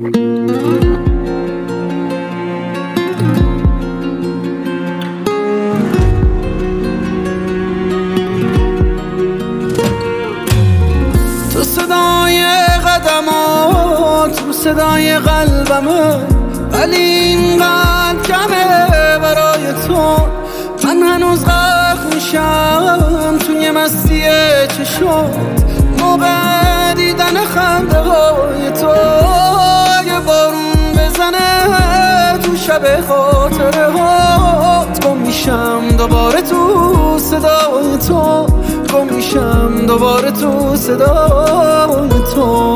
تو صدای قدمات، تو صدای قلبمه، ولی اینقدر کمه برای تو. من هنوز غرق میشم توی مستی چشات موقع دیدن خنده های تو. اگه بارون بزنه تو شب خاطره هات، گم میشم دوباره تو صدای تو، گم میشم دوباره تو صدای تو.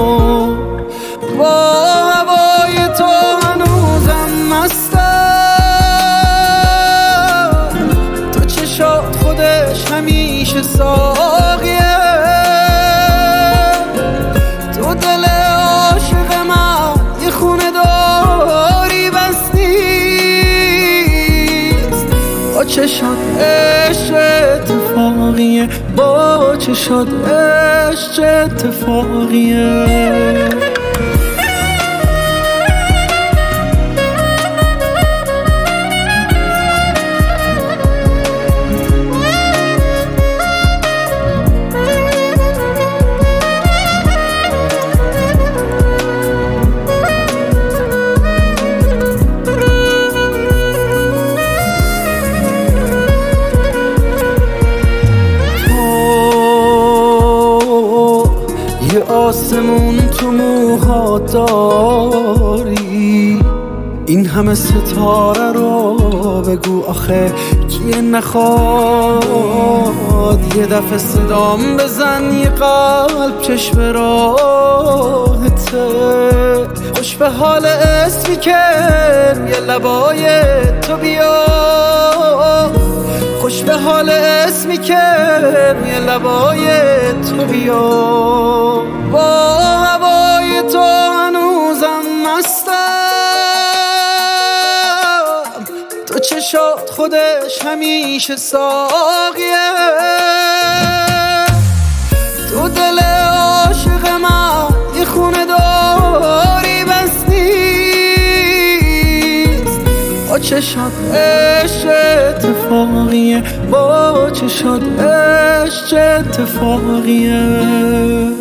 با هوای تو هنوزم مستم، تو چشات خودش همیشه ساقیه، تو دل عاشق من یه خونه داری بس نیست. با چشات عشق اتفاقیه، با چشات عشق اتفاقیه. یه آسمون تو موهات داری، این همه ستاره رو بگو آخه کیه نخواد. یه دفعه صدام بزن، یه قلب چشم راهته، خوش به حال اسمی که یه لبای تو بیا، خوش به حال اسمی که روی لبای تو بیا. با هوای تو هنوزم مستم، تو چشات خودش همیشه ساقیه، تو دل عاشق من یه خونه داری بس نیست. با چشات عشق اتفاقیه، با چشات عشق اتفاقیه.